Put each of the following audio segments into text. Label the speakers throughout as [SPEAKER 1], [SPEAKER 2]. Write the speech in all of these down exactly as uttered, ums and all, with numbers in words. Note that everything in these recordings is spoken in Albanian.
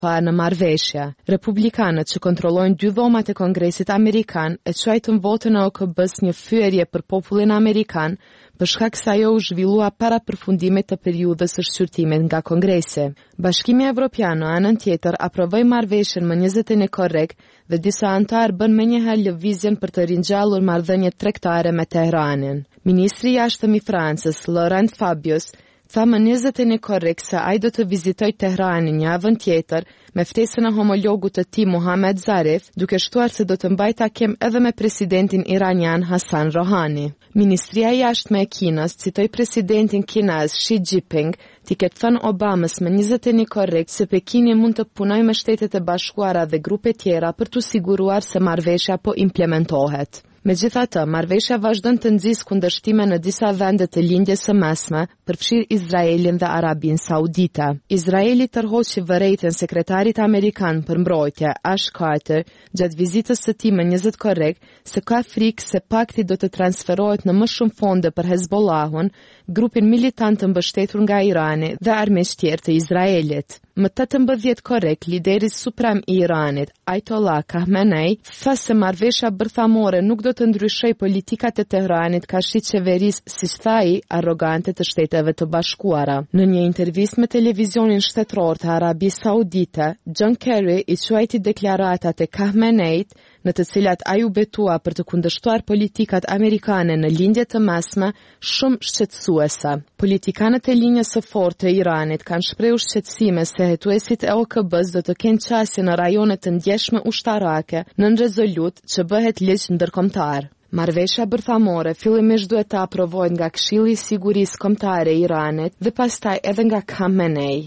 [SPEAKER 1] pa në marrëveshje. Republikanët që kontrollojnë dy dhomat e Kongresit Amerikan e quajtën votën e O K B-s një fyerje për popullin amerikan, për shkak se ajo u zhvillua para përfundimit të periudhës së shqyrtimit nga Kongresi. Bashkimi Evropian në anën tjetër aprovoi marrëveshjen më njëzet e një korrek dhe disa antarë bën menjëherë lëvizjen për të ringjallur marrëdhëniet tregtare me Teheranin. Ministri i jashtëm i Francës, Laurent Fabius, tha më njëzet e një korrek se ai do të vizitoj Teheranin javën tjetër me ftesën e homologut të tij Mohamed Zarif, duke shtuar se do të mbajë takim edhe me presidentin iranian Hassan Rouhani. Ministria e jashtme e Kinës citoi presidentin kinez Xi Jinping, t'i ketë thënë Obamës më njëzet e një korrek se Pekini mund të punojë me Shtetet e Bashkuara dhe grupe tjera për të siguruar se marrëveshja po implementohet. Megjithatë, marrëveshja vazhdon të nxjisë kundërshtime në disa vende të lindjes së mesme, përfshirë Izraelin dhe Arabinë Saudite. Izraeli tërhoqi vërejtjen sekretarit amerikan për mbrojtje, Ash Carter, gjatë vizitës së tij më njëzet korrek, se ka frikë se pakti do të transferohet në më shumë fonde për Hezbollahun, grupin militant të mbështetur nga Irani dhe armiqtë tjerë të Izraelit. Më tetëmbëdhjetë korrek, lideri suprem i Iranit, Ayatollah Khamenei, tha se marrëveshja bërthamore nuk do të ndryshoj politikat e Teheranit ka shi qeverisë, siç tha ai, arrogante të Shteteve të Bashkuara. Në një intervistë me televizionin shtetëror të Arabisë Saudite, John Kerry i quajti deklaratat e Khameneit, në të cilat ai u betua për të kundërshtuar politikat amerikane në lindje të mesme, shumë shqetësuese. Politikanët e linjës së fortë të Iranit kanë shprehur shqetësime se hetuesit e O K B-s do të kenë qasje në rajone të ndjeshme ushtarake nën rezolut që bëhet ligj ndërkombëtar. Marrëveshja bërthamore fillimisht duhet të aprovohet nga Këshilli i Sigurisë Kombëtare i Iranit dhe pastaj edhe nga Khamenei.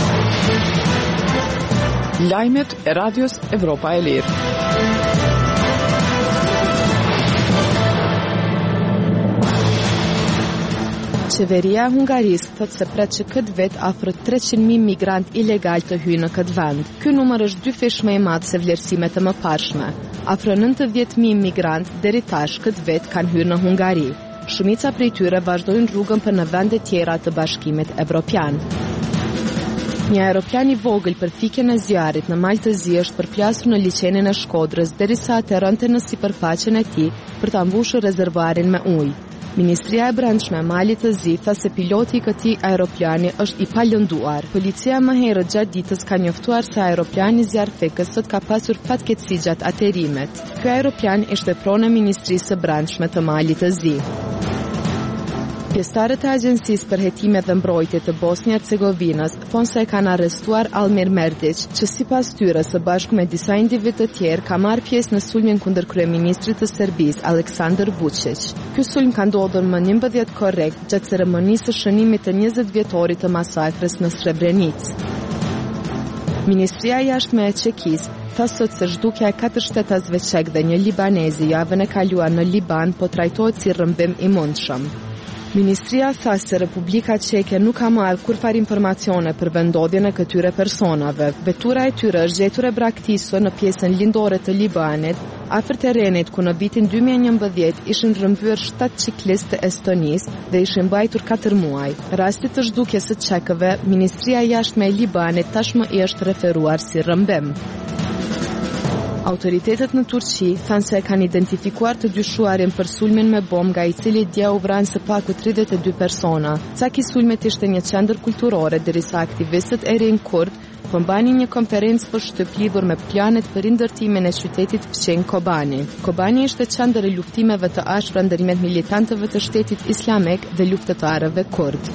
[SPEAKER 2] Lajmet e Radios Evropa e Lirë.
[SPEAKER 1] Qeveria e Hungarisë thotë se pret që këtë vit afro treqind mijë migrant ilegal të hyjnë në këtë vend. Ky numër është dy fish më i madh se vlerësimet e mëparshme. Afro nëntëdhjetë mijë migrant deri tash këtë vit kanë hyrë në Hungari. Shumica prej tyre vazhdojnë rrugën për në vende tjera të Bashkimit Evropian. Një aeroplan i vogël për fikjen e zjarrit në Mal të Zi është përplasur në liçenin e Shkodrës derisa aterronte në sipërfaqen e tij për ta mbushur rezervuarin me ujë. Ministria e Brendshme e Malit të Zi tha se piloti i këtij aeroplani është i palënduar. Policia më herët gjatë ditës ka njoftuar se aeroplani zjarrfikës sot ka pasur fatkeqësi gjatë aterimit. Ky aeroplan ishte pronë e Ministrisë së Brendshme të Malit të Zi. Pjesëtarët e Agjencisë për Hetime dhe Mbrojtje të Bosnjë-Hercegovinës thonë se e kanë arrestuar Almir Merdić, që sipas tyre së bashku me disa individ të tjerë ka marrë pjesë në sulmin kundër kryeministrit të Serbisë Aleksandar Vučić. Ky sulm ka ndodhur më njëmbëdhjetë korrek gjatë ceremonisë së shënimit të njëzet vjetorit të masakrës në Srebrenicë. Ministria e Jashtme e Çekisë tha sot se zhdukja e katër shtetasve çek dhe një libanezi javën e kaluar në Liban po trajtohet si rrëmbim i mundshëm. Ministria tha se Republika Çeke nuk ka marrë kurfar informacione për vendodhjen e këtyre personave. Vetura e tyre është gjetur e braktisur në pjesën lindore të Libanit, afër terrenit ku në vitin dy mijë e njëmbëdhjetë ishin rrëmbyer shtatë ciklistë të Estonisë dhe ishin mbajtur katër muaj. Rasti të zhdukjes së çekëve, Ministria e Jashtme e Libanit tashmë i është referuar si rrëmbim. Autoritetet në Turqi thanë se e kanë identifikuar të dyshuarin për sulmin me bombë nga i cili dje u vranë së paku tridhjetë e dy persona. Caki sulmit ishte një qendër kulturore derisa aktivistët e rinj kurd po mbanin një konferencë për shtyp lidhur me planet për rindërtimin e qytetit fqinj Kobani. Kobani ishte qendër e luftimeve të ashpra ndërmjet militantëve të Shtetit Islamik dhe luftëtarëve kurd.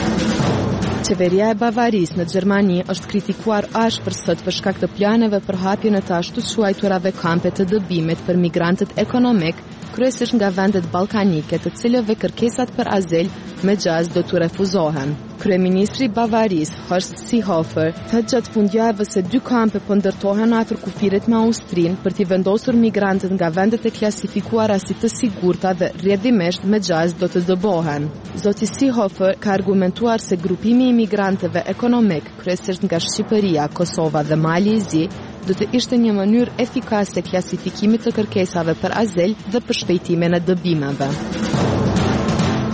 [SPEAKER 1] Qeveria e Bavarisë në Gjermani është kritikuar ashpër sot për shkak të planeve për hapjen e të ashtu quajturave kampe të dëbimit për migrantët ekonomik, kryesisht nga vendet ballkanike, të cilëve kërkesat për azil me gjaz do të refuzohen. Kryeministri i Bavarisë, Horst Seehofer, tha gjatë fundjavës se dy kampe po ndërtohen afër kufirit me Austrinë për t'i vendosur migrantët nga vendet e klasifikuara si të sigurta dhe rrjedhimisht me gjaz do të dëbohen. Zoti Seehofer ka argumentuar se grupimi i migrantëve ekonomik, kryesisht nga Shqipëria, Kosova dhe Mali i Zi, do të ishte një mënyrë efikase klasifikimit të kërkesave për azil dhe për shpejtimin e dëbimeve.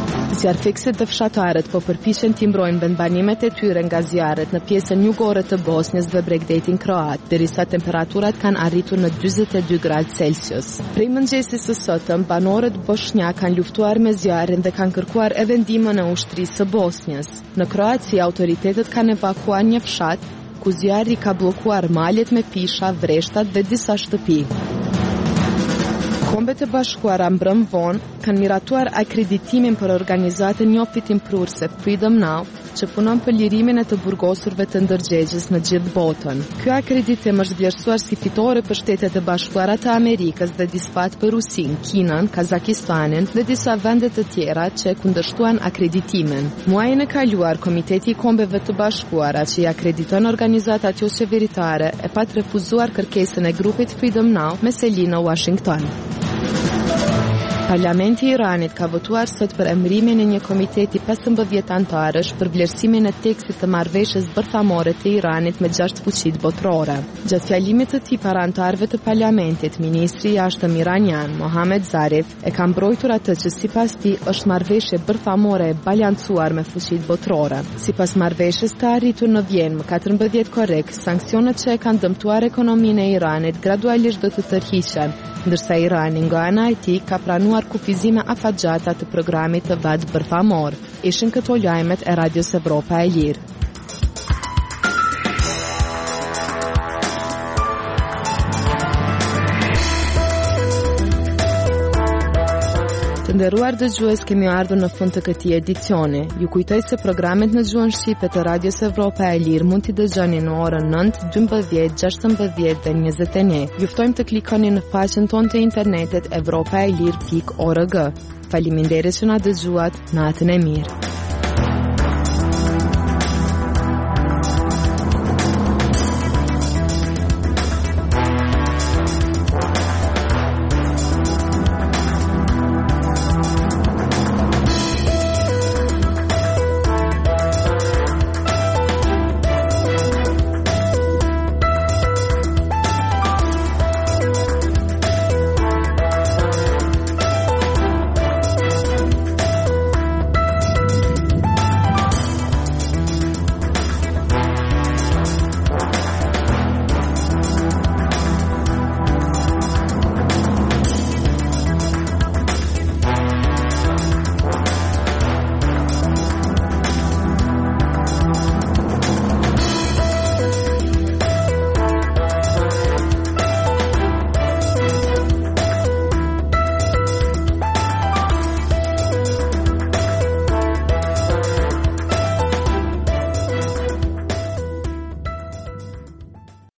[SPEAKER 1] Si arfikset dhe fshatarët po përpiqen t'i mbrojnë vendbanimet e tyre nga zjarret në pjesën jugore të Bosnjës dhe Bregdetin kroat, derisa temperaturat kanë arritur në dyzet e dy gradë Celsius. Prej mëngjesit së sotëm, banorët bosnjak kanë luftuar me zjarrin dhe kanë kërkuar edhe ndihmën e ushtrisë së Bosnjës. Në Kroaci, autoritetet kanë evakuuar një fshat ku zjarri ka bllokuar malet me pisha, vreshtat dhe disa shtëpi. Kombet e Bashkuara mbrëm vonë kanë miratuar akreditimin për organizatën njofitim prurse Freedom Now, që punon për lirimin e të burgosurve të ndërgjegjës në gjithë botën. Ky akreditim është vlerësuar si fitore për Shtetet e Bashkuara të Amerikës dhe dispat për Rusinë, Kinën, Kazakistanin dhe disa vende të tjera që kundërshtuan akreditimin. Muajin e kaluar, Komiteti i Kombeve të Bashkuara, që i akrediton organizatat jo qeveritare, e pat refuzuar kërkesën e grupit Freedom Now me seli në Washington. Parlamenti i Iranit ka votuar sot për emërimin e një komiteti pesëmbëdhjetë antarësh për vlerësimin e tekstit të marrëveshjes bërthamore të Iranit me gjashtë fuqitë botërore. Gjatë fjalimit të tij para antarëve të parlamentit, ministri i jashtëm iranian Mohammad Zarif e ka mbrojtur atë që sipas tij është marrëveshje bërthamore e balancuar me fuqitë botërore. Sipas marrëveshjes të arritur në Vjenë më katërmbëdhjetë korrik, sanksionet që e kanë dëmtuar ekonominë e Iranit gradualisht do të tërhiqen, ndërsa Irani nga ana e tij ka pranuar kufizime afatgjata të programit të vaj bërthamor. Ishin këto lajmet e Radios Evropa e Lirë. Të nderuar dëgjues, kemi ardhur në fund të këtij edicioni. Ju kujtoj se programet në gjuhën shqipe të Radios Evropa e Lirë mund t'i dëgjoni në orën nëntë, dymbëdhjetë, gjashtëmbëdhjetë dhe njëzet e një. Ju ftojmë të klikoni në faqen tonë të internetit evropaelir pikë org. Faleminderit që na dëgjuat. Natën e mirë.